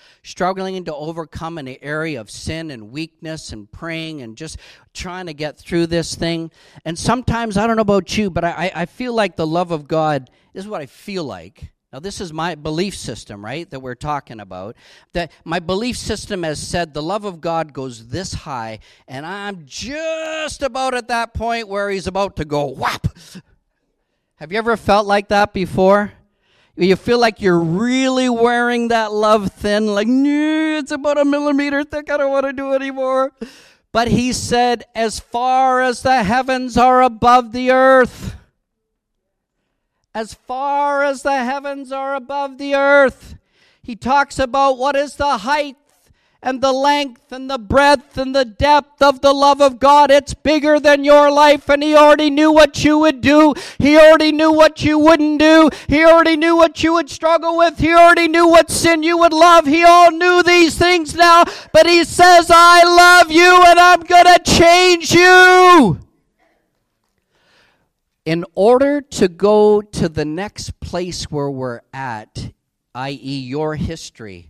S1: struggling to overcome an area of sin and weakness and praying and just trying to get through this thing. And sometimes, I don't know about you, but I, I feel like the love of God, this is what I feel like. Now, this is my belief system, right, that we're talking about. That my belief system has said the love of God goes this high, and I'm just about at that point where he's about to go whap. Have you ever felt like that before? You feel like you're really wearing that love thin, like, no, it's about a millimeter thick, I don't want to do it anymore. But he said, as far as the heavens are above the earth, as far as the heavens are above the earth. He talks about what is the height and the length and the breadth and the depth of the love of God. It's bigger than your life, and he already knew what you would do. He already knew what you wouldn't do. He already knew what you would struggle with. He already knew what sin you would love. He all knew these things now, but he says, I love you and I'm going to change you. In order to go to the next place where we're at, that is your history,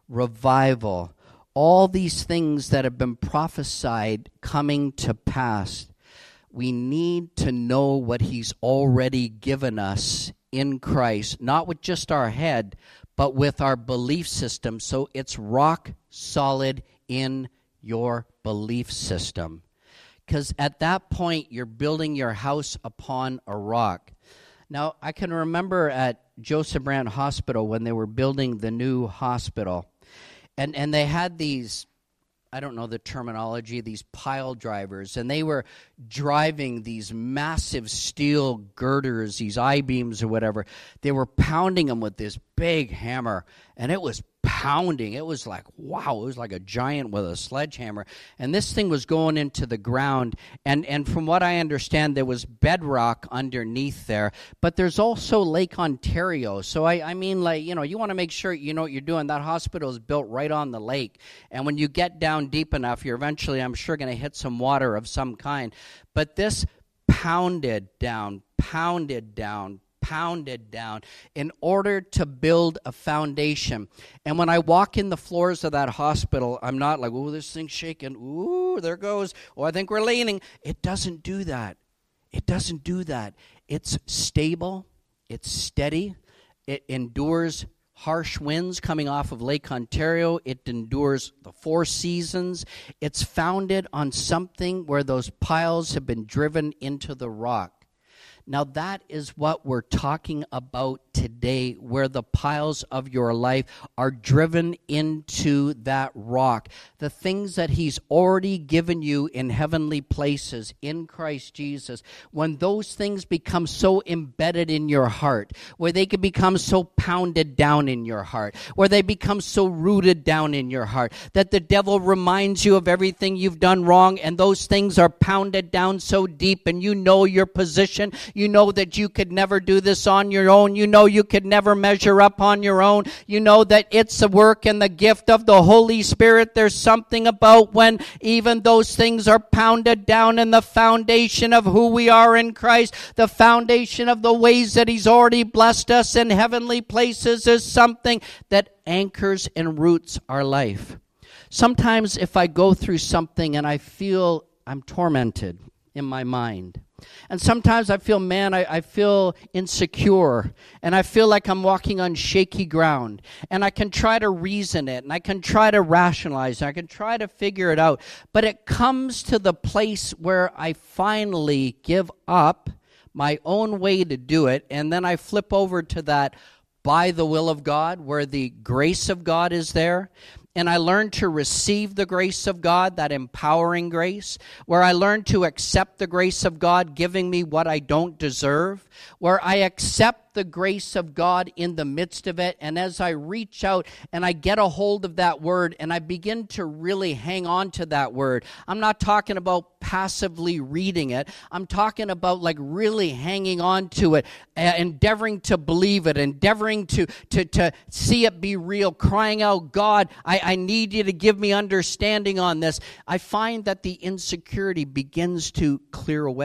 S1: revival, all these things that have been prophesied coming to pass, we need to know what he's already given us in Christ, not with just our head, but with our belief system, so it's rock solid in your belief system. Because at that point, you're building your house upon a rock. Now, I can remember at Joseph Brant Hospital when they were building the new hospital, and, and they had these, I don't know the terminology, these pile drivers, and they were driving these massive steel girders, these I-beams or whatever. They were pounding them with this big hammer, and it was pounding. It was like, wow, it was like a giant with a sledgehammer. And this thing was going into the ground. And, and from what I understand, there was bedrock underneath there. But there's also Lake Ontario. So, I, I mean, like, you know, you want to make sure you know what you're doing. That hospital is built right on the lake. And when you get down deep enough, you're eventually, I'm sure, going to hit some water of some kind. But this pounded down, pounded down, pounded down in order to build a foundation. And when I walk in the floors of that hospital, I'm not like, oh, this thing's shaking. Ooh, there goes. Oh, I think we're leaning. It doesn't do that. It doesn't do that. It's stable. It's steady. It endures harsh winds coming off of Lake Ontario. It endures the four seasons. It's founded on something where those piles have been driven into the rock. Now, that is what we're talking about today, where the piles of your life are driven into that rock. The things that he's already given you in heavenly places in Christ Jesus, when those things become so embedded in your heart, where they can become so pounded down in your heart, where they become so rooted down in your heart, that the devil reminds you of everything you've done wrong, and those things are pounded down so deep, and you know your position. You know that you could never do this on your own. You know you could never measure up on your own. You know that it's the work and the gift of the Holy Spirit. There's something about when even those things are pounded down in the foundation of who we are in Christ, the foundation of the ways that he's already blessed us in heavenly places is something that anchors and roots our life. Sometimes if I go through something and I feel I'm tormented in my mind, and sometimes I feel, man, I, I feel insecure, and I feel like I'm walking on shaky ground, and I can try to reason it, and I can try to rationalize it, I can try to figure it out, but it comes to the place where I finally give up my own way to do it, and then I flip over to that by the will of God, where the grace of God is there. And I learned to receive the grace of God, that empowering grace, where I learned to accept the grace of God giving me what I don't deserve, where I accept the grace of God in the midst of it. And as I reach out and I get a hold of that word and I begin to really hang on to that word, I'm not talking about passively reading it. I'm talking about like really hanging on to it, uh, endeavoring to believe it, endeavoring to, to, to see it be real, crying out, God, I, I need you to give me understanding on this. I find that the insecurity begins to clear away.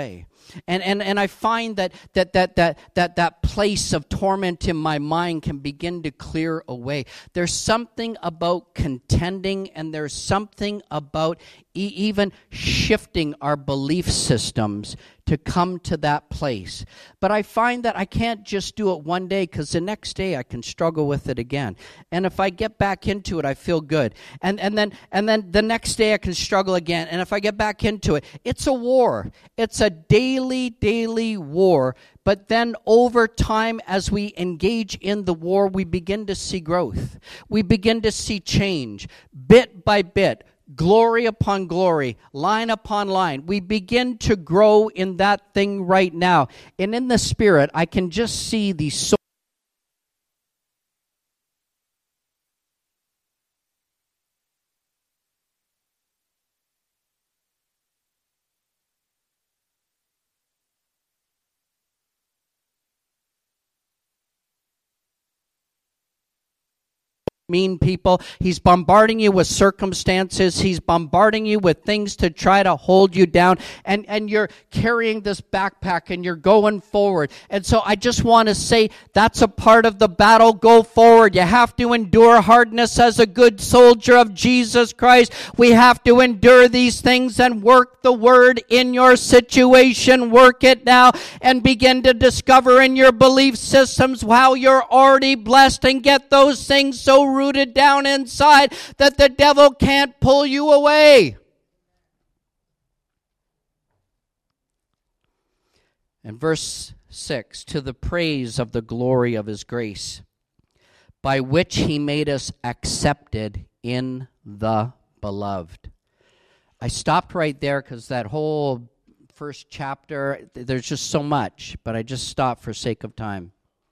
S1: And and and I find that that that that that that place of torment in my mind can begin to clear away. There's something about contending, and there's something about e- even shifting our belief systems to come to that place. But I find that I can't just do it one day, because the next day I can struggle with it again. And if I get back into it, I feel good. And and then and then the next day I can struggle again. And if I get back into it, it's a war. It's a daily, daily war. But then over time, as we engage in the war, we begin to see growth. We begin to see change, bit by bit. Glory upon glory, line upon line. We begin to grow in that thing right now. And in the Spirit, I can just see these so mean people. He's bombarding you with circumstances. He's bombarding you with things to try to hold you down. And, and you're carrying this backpack and you're going forward. And so I just want to say that's a part of the battle. Go forward. You have to endure hardness as a good soldier of Jesus Christ. We have to endure these things and work the word in your situation. Work it now and begin to discover in your belief systems how you're already blessed, and get those things so rooted down inside that the devil can't pull you away. And verse six, to the praise of the glory of his grace, by which he made us accepted in the beloved. I stopped right there because that whole first chapter, there's just so much, but I just stopped for sake of time.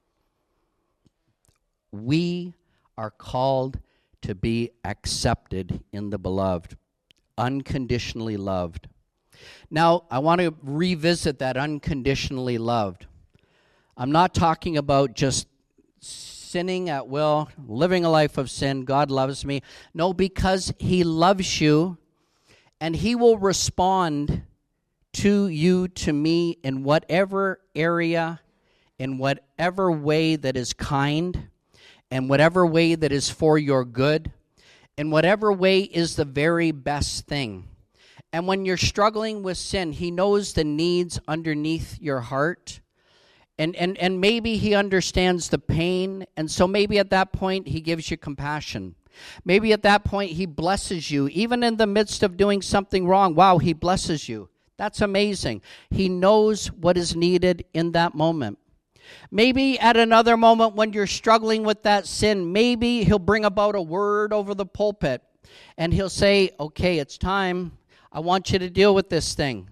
S1: We are called to be accepted in the beloved, unconditionally loved. Now, I want to revisit that unconditionally loved. I'm not talking about just sinning at will, living a life of sin. God loves me. No, because he loves you, and he will respond to you, to me, in whatever area, in whatever way that is kind, in whatever way that is for your good, in whatever way is the very best thing. And when you're struggling with sin, he knows the needs underneath your heart. And, and, and maybe he understands the pain. And so maybe at that point, he gives you compassion. Maybe at that point, he blesses you. Even in the midst of doing something wrong, wow, he blesses you. That's amazing. He knows what is needed in that moment. Maybe at another moment when you're struggling with that sin, maybe he'll bring about a word over the pulpit and he'll say, okay, it's time. I want you to deal with this thing.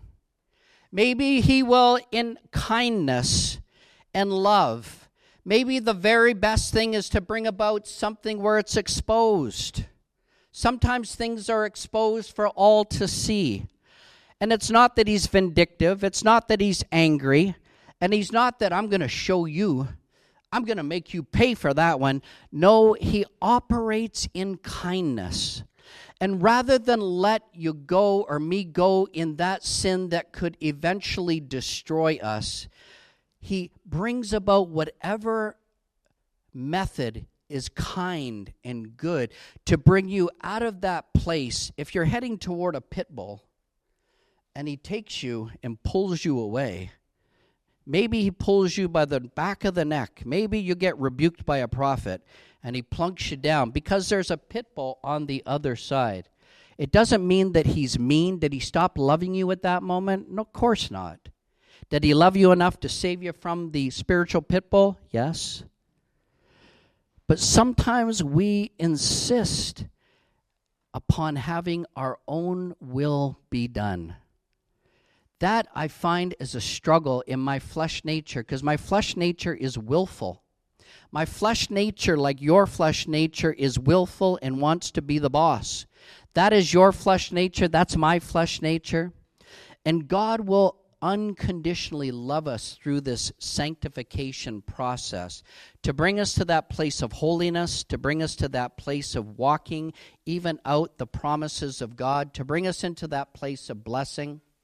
S1: Maybe he will, in kindness and love, maybe the very best thing is to bring about something where it's exposed. Sometimes things are exposed for all to see. And it's not that he's vindictive. It's not that he's angry. And he's not that I'm going to show you, I'm going to make you pay for that one. No, he operates in kindness. And rather than let you go or me go in that sin that could eventually destroy us, he brings about whatever method is kind and good to bring you out of that place. If you're heading toward a pit bull and he takes you and pulls you away, maybe he pulls you by the back of the neck. Maybe you get rebuked by a prophet and he plunks you down because there's a pit bull on the other side. It doesn't mean that he's mean. Did he stop loving you at that moment? No, of course not. Did he love you enough to save you from the spiritual pit bull? Yes. But sometimes we insist upon having our own will be done. That I find is a struggle in my flesh nature, because my flesh nature is willful. My flesh nature, like your flesh nature, is willful and wants to be the boss. That is your flesh nature. That's my flesh nature. And God will unconditionally love us through this sanctification process to bring us to that place of holiness, to bring us to that place of walking even out the promises of God, to bring us into that place of blessing.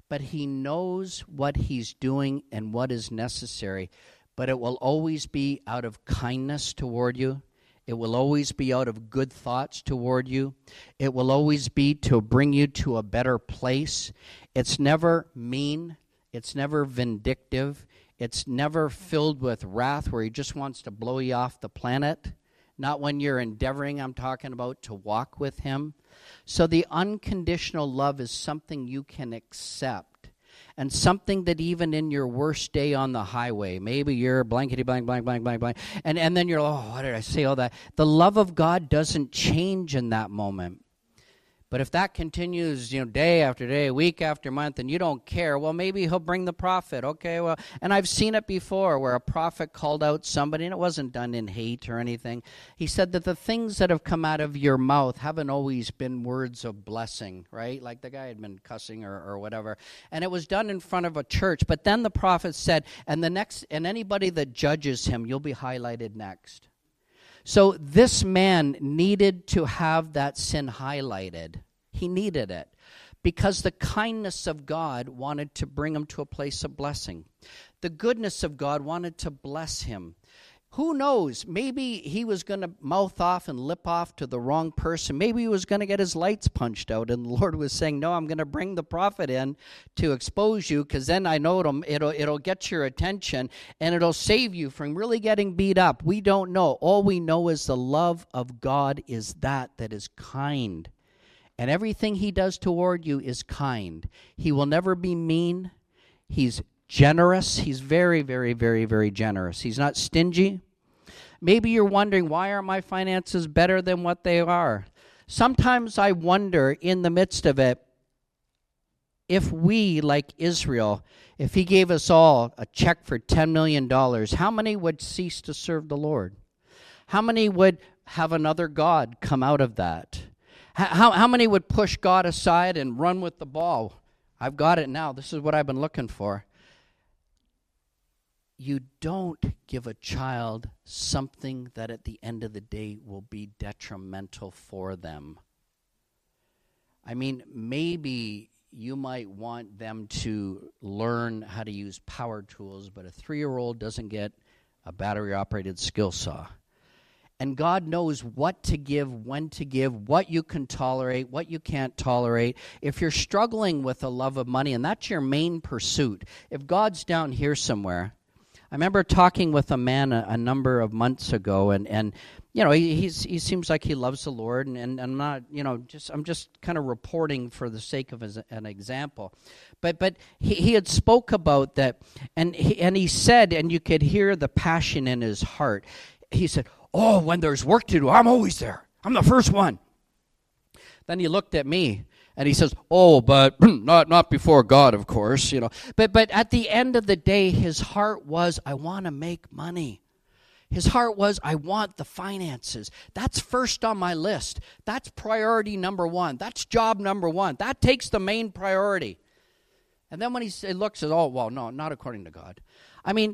S1: but he knows what he's doing and what is necessary. But it will always be out of kindness toward you. It will always be out of good thoughts toward you. It will always be to bring you to a better place. It's never mean. It's never vindictive. It's never filled with wrath where he just wants to blow you off the planet. Not when you're endeavoring, I'm talking about, to walk with him. So the unconditional love is something you can accept. And something that even in your worst day on the highway, maybe you're blankety blank, blank, blank, blank, blank, and, and then you're, oh, why did I say all that? The love of God doesn't change in that moment. But if that continues, you know, day after day, week after month, and you don't care, well, maybe he'll bring the prophet. Okay, well, and I've seen it before where a prophet called out somebody, and it wasn't done in hate or anything. He said that the things that have come out of your mouth haven't always been words of blessing, right? Like the guy had been cussing or, or whatever. And it was done in front of a church. But then the prophet said, and the next, and anybody that judges him, you'll be highlighted next. So this man needed to have that sin highlighted. He needed it because the kindness of God wanted to bring him to a place of blessing. The goodness of God wanted to bless him. Who knows? Maybe he was going to mouth off and lip off to the wrong person. Maybe he was going to get his lights punched out, and the Lord was saying, no, I'm going to bring the prophet in to expose you, because then I know it'll, it'll, it'll get your attention, and it'll save you from really getting beat up. We don't know. All we know is the love of God is that that is kind. And everything he does toward you is kind. He will never be mean. He's generous. He's very, very, very, very generous. He's not stingy. Maybe you're wondering, why are my finances better than what they are? Sometimes I wonder, in the midst of it, if we, like Israel, if he gave us all a check for ten million dollars, how many would cease to serve the Lord? How many would have another God come out of that? How, how many would push God aside and run with the ball? I've got it now. This is what I've been looking for. You don't give a child something that at the end of the day will be detrimental for them. I mean, maybe you might want them to learn how to use power tools, but a three-year-old doesn't get a battery-operated skill saw. And God knows what to give, when to give, what you can tolerate, what you can't tolerate. If you're struggling with a love of money, and that's your main pursuit, if God's down here somewhere. I remember talking with a man a, a number of months ago, and, and you know, he he's, he seems like he loves the Lord, and, and I'm not, you know, just I'm just kind of reporting for the sake of as an example. But but he, he had spoke about that, and he, and he said, and you could hear the passion in his heart. He said, oh, when there's work to do, I'm always there. I'm the first one. Then he looked at me, and he says, oh, but not not before God, of course, you know. But but at the end of the day, his heart was, I want to make money. His heart was, I want the finances. That's first on my list. That's priority number one. That's job number one. That takes the main priority. And then when he, he looks at, oh, well, no, not according to God. I mean,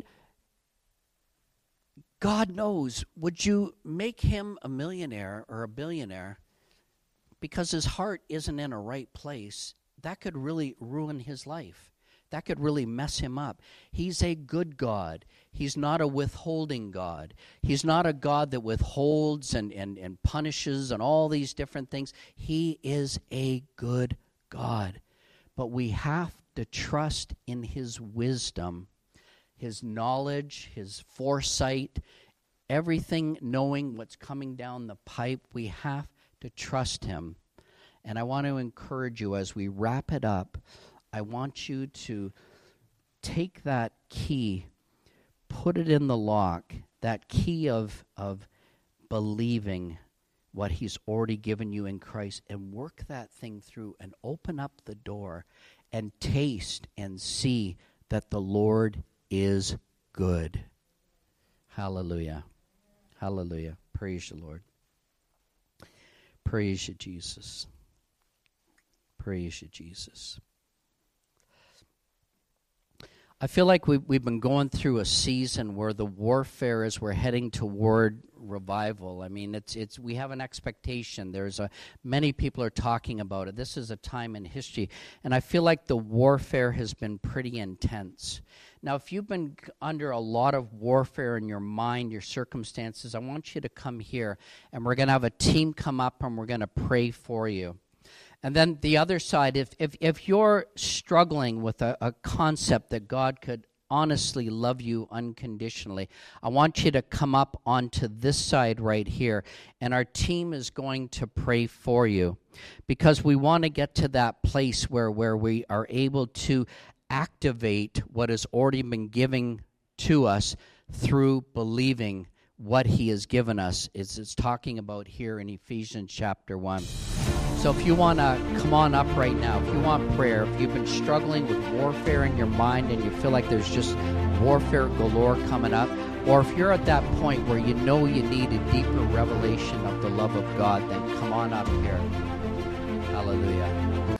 S1: God knows, would you make him a millionaire or a billionaire because his heart isn't in a right place? That could really ruin his life. That could really mess him up. He's a good God. He's not a withholding God. He's not a God that withholds and, and, and punishes and all these different things. He is a good God. But we have to trust in his wisdom, his knowledge, his foresight, everything, knowing what's coming down the pipe. We have to trust him. And I want to encourage you as we wrap it up, I want you to take that key, put it in the lock, that key of, of believing what he's already given you in Christ, and work that thing through and open up the door and taste and see that the Lord is good. Hallelujah. Hallelujah. Praise the Lord. Praise you, Jesus. Praise you, Jesus. I feel like we've, we've been going through a season where the warfare is we're heading toward revival. I mean, it's it's we have an expectation. There's a many people are talking about it. This is a time in history, and I feel like the warfare has been pretty intense. Now, if you've been under a lot of warfare in your mind, your circumstances, I want you to come here, and we're going to have a team come up, and we're going to pray for you. And then the other side, if if, if you're struggling with a, a concept that God could honestly love you unconditionally, I want you to come up onto this side right here, and our team is going to pray for you, because we want to get to that place where, where we are able to activate what has already been given to us through believing what he has given us. It's, it's talking about here in Ephesians chapter one. So if you want to come on up right now, if you want prayer, if you've been struggling with warfare in your mind and you feel like there's just warfare galore coming up, or if you're at that point where you know you need a deeper revelation of the love of God, then come on up here. Hallelujah.